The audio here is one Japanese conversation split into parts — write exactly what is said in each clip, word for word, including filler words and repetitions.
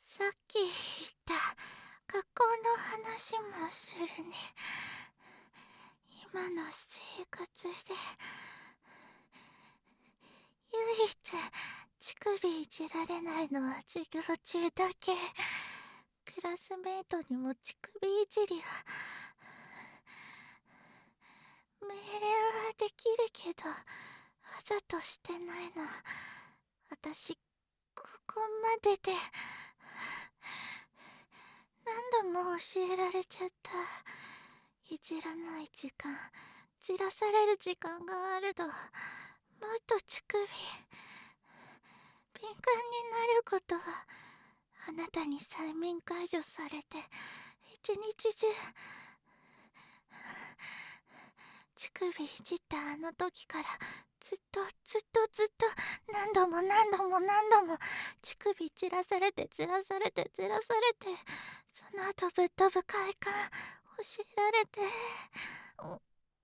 さっき言った学校の話もするね。今の生活で唯一乳首いじられないのは授業中だけ。クラスメートにも乳首いじりは命令はできるけどわざとしてないの。私ここまでで何度も教えられちゃった。いじらない時間、じらされる時間があるともっと乳首敏感になることはあなたに催眠解除されて一日中乳首いじったあの時からずっとずっとずっと何度も何度も何度も乳首じらされてじらされてじらされて、その後ぶっ飛ぶ快感教えられて、ううう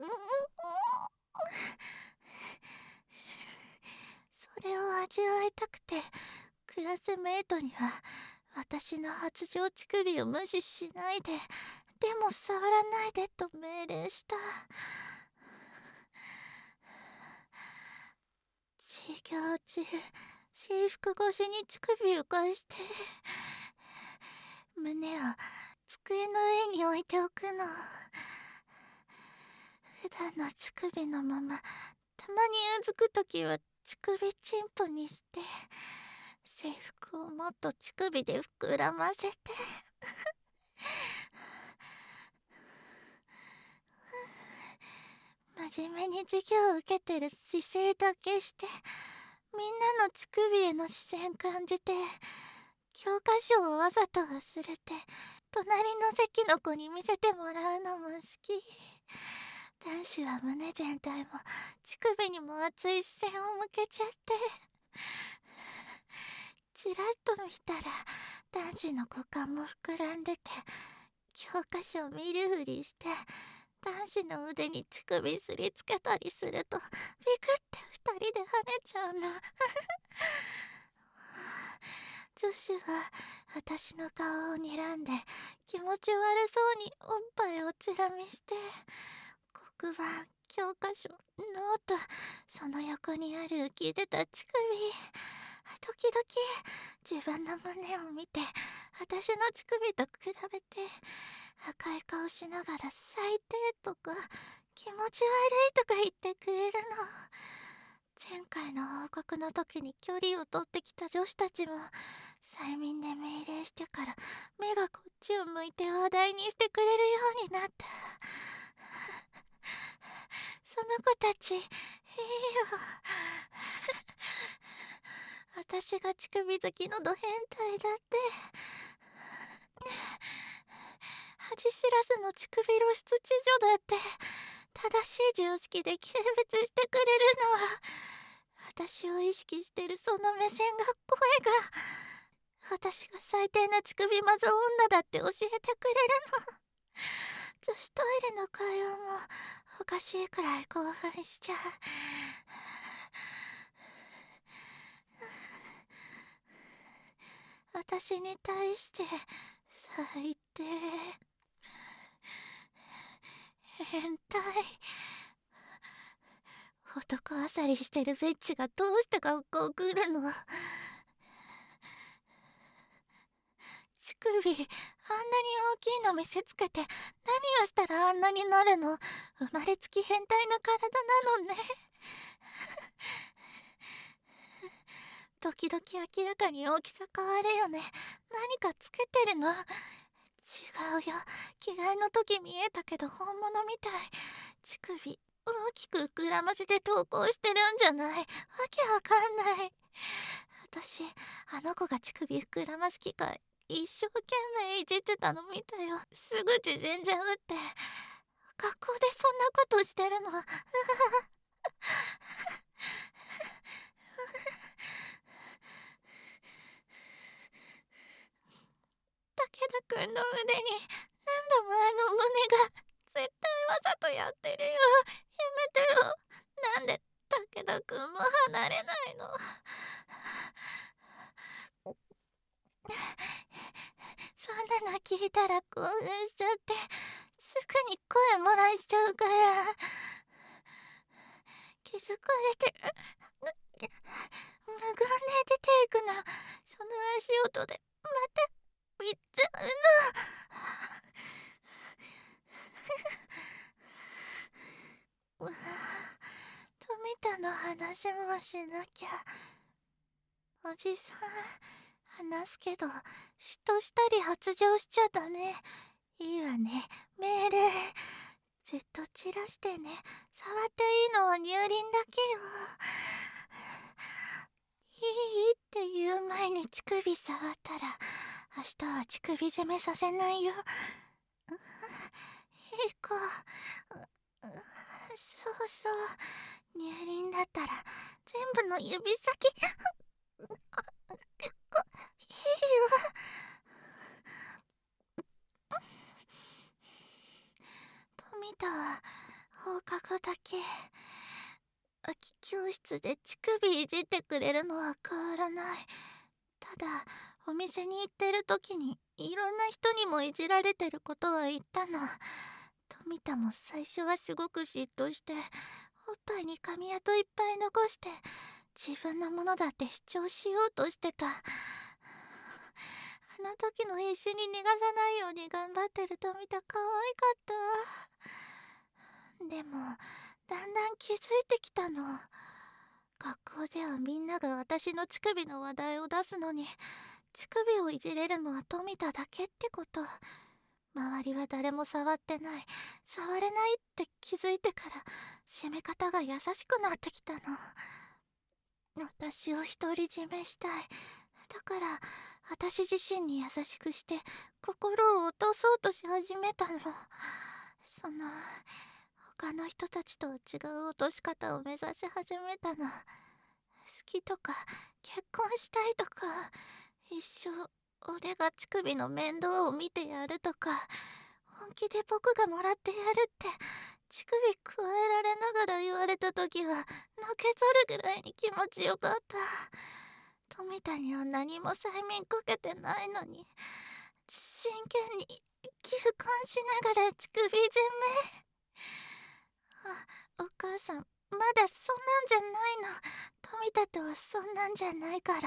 それを味わいたくてクラスメートには私の発情乳首を無視しないで、でも触らないでと命令した。授業中制服越しに乳首を返して胸を机の上に置いておくの。普段の乳首のままたまにうずくときは乳首チンポにして制服をもっと乳首で膨らませて真面目に授業を受けてる姿勢だけしてみんなの乳首への視線感じて、教科書をわざと忘れて隣の席の子に見せてもらうのも好き。男子は胸全体も乳首にも熱い視線を向けちゃって、ちらっと見たら男子の股間も膨らんでて、教科書を見るふりして男子の腕に乳首すりつけたりするとビクって二人で跳ねちゃうの。女子は私の顔を睨んで気持ち悪そうにおっぱいをチラ見して、黒板、教科書、ノート、その横にある浮き出た乳首、時々自分の胸を見て私の乳首と比べて赤い顔しながら最低とか気持ち悪いとか言ってくれるの。前回の報告の時に距離を取ってきた女子たちも催眠で命令してから目がこっちを向いて話題にしてくれるようになった。その子たちいいよ。私が乳首好きのド変態だって。恥知らずの乳首露出知女だって正しい常識で軽蔑してくれるのは、私を意識してるその目線が声が、私が最低な乳首マゾ女だって教えてくれるの。女子トイレの会話もおかしいくらい興奮しちゃう。私に対して最低、変態、男あさりしてるベッチがどうして学校来るの。乳首あんなに大きいの見せつけて何をしたらあんなになるの。生まれつき変態な体なのね。時々明らかに大きさ変わるよね。何かつけてるの。違うよ、着替えの時見えたけど本物みたい。乳首大きく膨らませて投稿してるんじゃない。わけわかんない。私あの子が乳首膨らます機会一生懸命いじってたの見たよ。すぐ縮んじゃうって。学校でそんなことしてるの。武田くんの腕に何度もあの胸が。絶対わざとやってるよ。やめてよ。なんで武田くんも離れないの。 聞いたら興奮しちゃってすぐに声漏らしちゃうから。気づかれて無言で出ていくの。その足音でまた言っちゃうの。うわ、富田の話もしなきゃ。おじさん、話すけど嫉妬したり発情しちゃダメ。いいわね、命令。ずっと散らしてね。触っていいのは乳輪だけよ。いいって言う前に乳首触ったら明日は乳首攻めさせないよ。いい子。そうそう、乳輪だったら全部の指先いいわ。富田は放課後だけ空き教室で乳首いじってくれるのは変わらない。ただお店に行ってる時にいろんな人にもいじられてることは言ったの。富田も最初はすごく嫉妬しておっぱいに髪跡いっぱい残して自分のものだって主張しようとしてた。あの時の必死に逃がさないように頑張ってる富田可愛かった。でもだんだん気づいてきたの。学校ではみんなが私の乳首の話題を出すのに乳首をいじれるのは富田だけってこと。周りは誰も触ってない、触れないって気づいてから攻め方が優しくなってきたの。私を独り占めしたい。だから私自身に優しくして心を落とそうとし始めたの。その他の人たちとは違う落とし方を目指し始めたの。好きとか結婚したいとか一生俺が乳首の面倒を見てやるとか本気で僕がもらってやるって乳首加えられながら言われた時は泣けぞるぐらいに気持ちよかった。富田には何も催眠かけてないのに真剣に求婚しながら乳首攻め。あ、お母さんまだそんなんじゃないの。富田とはそんなんじゃないから。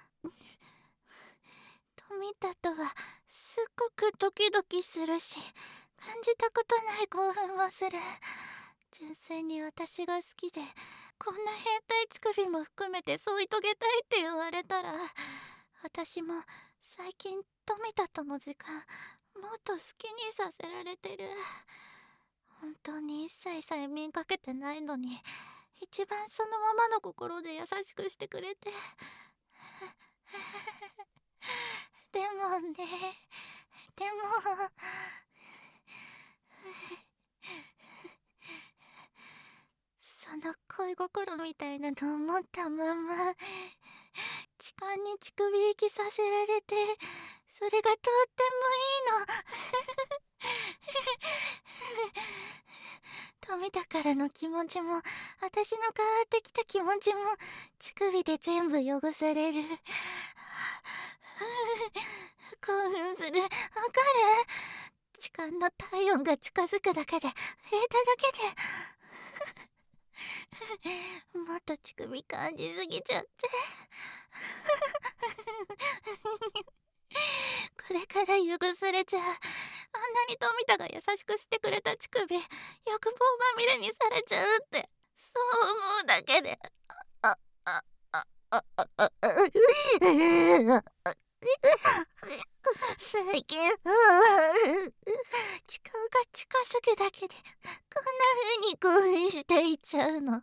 富田とはすっごくドキドキするし感じたことない興奮もする。純粋に私が好きでこんな変態乳首も含めて添い遂げたいって言われたら私も最近富田との時間もっと好きにさせられてる。本当に一切催眠かけてないのに一番そのままの心で優しくしてくれてでもねでもその恋心みたいなのを持ったまま痴漢に乳首息させられてそれがとってもいいの富田からの気持ちも私の変わってきた気持ちも乳首で全部汚される。興奮する。わかる？痴漢の体温が近づくだけで触れただけでもっと乳首感じすぎちゃってこれから汚されちゃう。あんなに富田が優しくしてくれた乳首欲望まみれにされちゃうってそう思うだけであああああああ最近痴漢が近すぐだけでこんな風に興奮していっちゃうの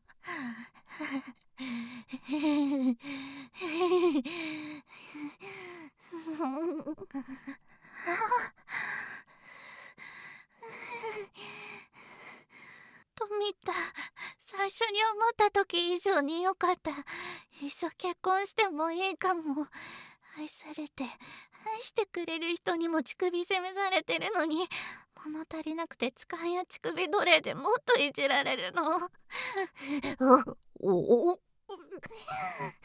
富田、最初に思った時以上に良かった。いっそ結婚してもいいかも。愛されて愛してくれる人にも乳首責めされてるのに物足りなくて痴漢や乳首奴隷でもっといじられるのおおお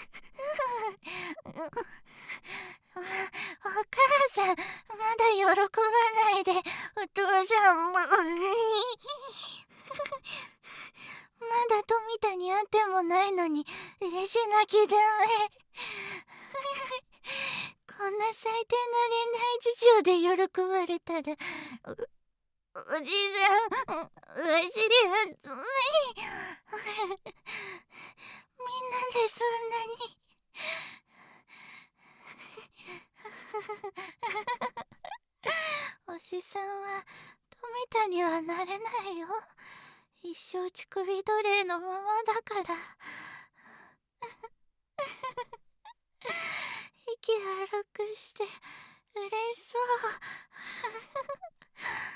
お母さんまだ喜泣きだめ。こんな最低な恋愛事情で喜ばれたら、うおじいさん、お尻熱い。みんなでそんなに。おしさんは富田にはなれないよ。一生乳首奴隷のままだから。息荒くして嬉しそう。